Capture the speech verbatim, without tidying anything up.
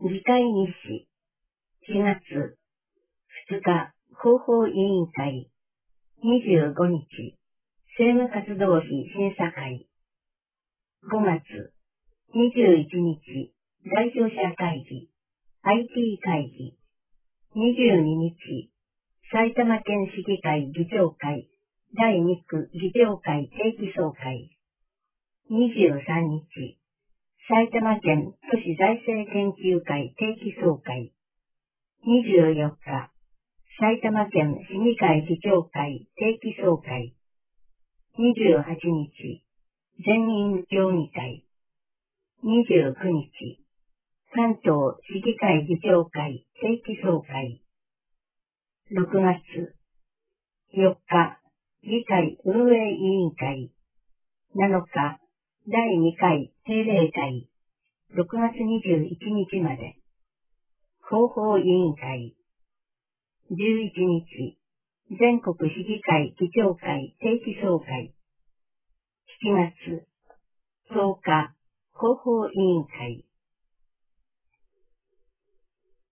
議会日誌、しがつふつか、広報委員会、にじゅうごにち、政務活動費審査会、ごがつにじゅういちにち、代表者会議、アイティー 会議、にじゅうににち、埼玉県市議会議長会、だいにく議長会定期総会、にじゅうさんにち、埼玉県都市財政研究会定期総会、にじゅうよっか、埼玉県市議会議長会定期総会、にじゅうはちにち、全員協議会、にじゅうくにち、関東市議会議長会定期総会、ろくがつよっか、議会運営委員会、なのか、だいにかい定例会、ろくがつにじゅういちにちまで、広報委員会、じゅういちにち、全国市議会議長会定期総会、しちがつとおか、広報委員会、